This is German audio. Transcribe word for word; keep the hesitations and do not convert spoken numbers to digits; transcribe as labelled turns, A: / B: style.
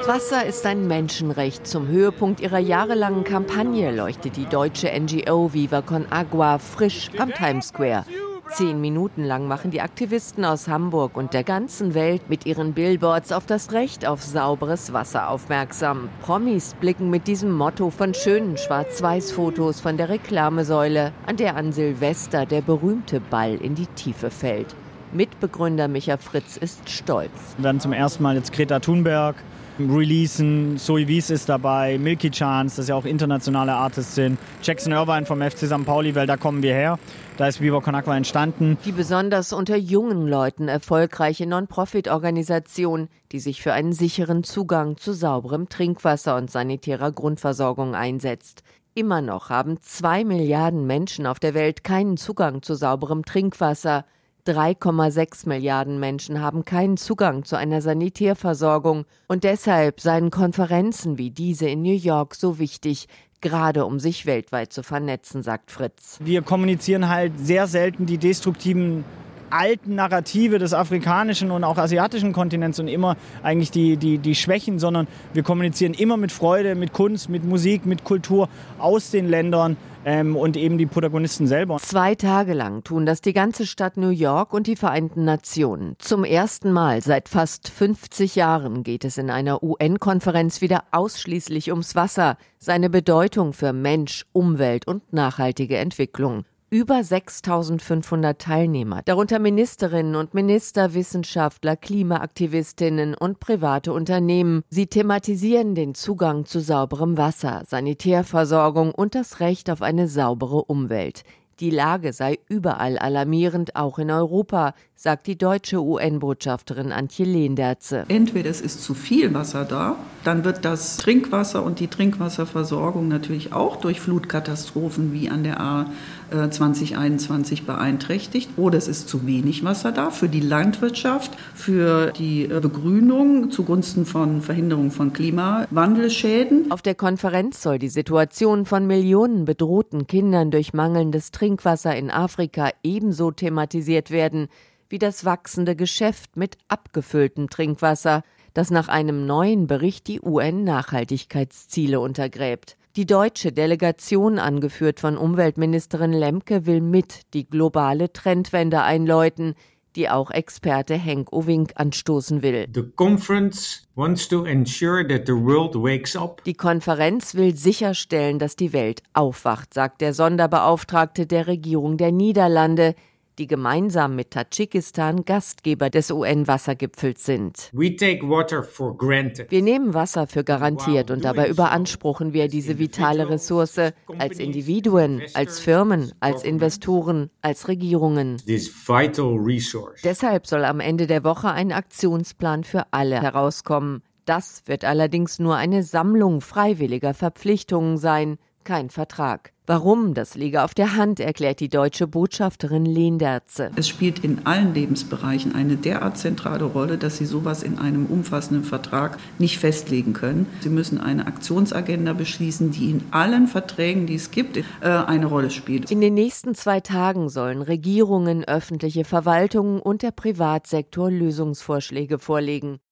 A: Wasser ist ein Menschenrecht. Zum Höhepunkt ihrer jahrelangen Kampagne leuchtet die deutsche N G O Viva Con Agua frisch am Times Square. Zehn Minuten lang machen die Aktivisten aus Hamburg und der ganzen Welt mit ihren Billboards auf das Recht auf sauberes Wasser aufmerksam. Promis blicken mit diesem Motto von schönen Schwarz-Weiß-Fotos von der Reklamesäule, an der an Silvester der berühmte Ball in die Tiefe fällt. Mitbegründer Micha Fritz ist stolz.
B: Wir werden zum ersten Mal jetzt Greta Thunberg releasen, Zoe Wies ist dabei, Milky Chance, das ja auch internationale Artists sind, Jackson Irvine vom F C Sankt Pauli, weil da kommen wir her. Da ist Viva Con Agua entstanden.
A: Die besonders unter jungen Leuten erfolgreiche Non-Profit-Organisation, die sich für einen sicheren Zugang zu sauberem Trinkwasser und sanitärer Grundversorgung einsetzt. Immer noch haben zwei Milliarden Menschen auf der Welt keinen Zugang zu sauberem Trinkwasser. drei Komma sechs Milliarden Menschen haben keinen Zugang zu einer Sanitärversorgung. Und deshalb seien Konferenzen wie diese in New York so wichtig, gerade um sich weltweit zu vernetzen, sagt Fritz.
B: Wir kommunizieren halt sehr selten die destruktiven alten Narrative des afrikanischen und auch asiatischen Kontinents und immer eigentlich die, die, die Schwächen, sondern wir kommunizieren immer mit Freude, mit Kunst, mit Musik, mit Kultur aus den Ländern ähm, und eben die Protagonisten selber.
A: Zwei Tage lang tun das die ganze Stadt New York und die Vereinten Nationen. Zum ersten Mal seit fast fünfzig Jahren geht es in einer U N-Konferenz wieder ausschließlich ums Wasser, seine Bedeutung für Mensch, Umwelt und nachhaltige Entwicklung. Über sechstausendfünfhundert Teilnehmer, darunter Ministerinnen und Minister, Wissenschaftler, Klimaaktivistinnen und private Unternehmen. Sie thematisieren den Zugang zu sauberem Wasser, Sanitärversorgung und das Recht auf eine saubere Umwelt. Die Lage sei überall alarmierend, auch in Europa, sagt die deutsche U N-Botschafterin Antje Leenderze.
C: Entweder es ist zu viel Wasser da, dann wird das Trinkwasser und die Trinkwasserversorgung natürlich auch durch Flutkatastrophen wie an der A zwanzig einundzwanzig beeinträchtigt. Oder es ist zu wenig Wasser da für die Landwirtschaft, für die Begrünung zugunsten von Verhinderung von Klimawandelschäden.
A: Auf der Konferenz soll die Situation von Millionen bedrohten Kindern durch mangelndes Trinkwasser in Afrika ebenso thematisiert werden wie das wachsende Geschäft mit abgefülltem Trinkwasser, das nach einem neuen Bericht die U N-Nachhaltigkeitsziele untergräbt. Die deutsche Delegation, angeführt von Umweltministerin Lemke, will mit die globale Trendwende einläuten, die auch Experte Henk Ovink anstoßen will.
D: The conference wants to ensure that the world wakes up.
A: Die Konferenz will sicherstellen, dass die Welt aufwacht, sagt der Sonderbeauftragte der Regierung der Niederlande, die gemeinsam mit Tadschikistan Gastgeber des U N-Wassergipfels sind.
D: We take water for granted.
A: Wir nehmen Wasser für garantiert und dabei überanspruchen wir diese vitale Ressource als Individuen, als Firmen, als Investoren, als Regierungen.
D: This vital resource.
A: Deshalb soll am Ende der Woche ein Aktionsplan für alle herauskommen. Das wird allerdings nur eine Sammlung freiwilliger Verpflichtungen sein, kein Vertrag. Warum? Das liege auf der Hand, erklärt die deutsche Botschafterin Leenderze.
C: Es spielt in allen Lebensbereichen eine derart zentrale Rolle, dass Sie sowas in einem umfassenden Vertrag nicht festlegen können. Sie müssen eine Aktionsagenda beschließen, die in allen Verträgen, die es gibt, äh, eine Rolle spielt.
A: In den nächsten zwei Tagen sollen Regierungen, öffentliche Verwaltungen und der Privatsektor Lösungsvorschläge vorlegen.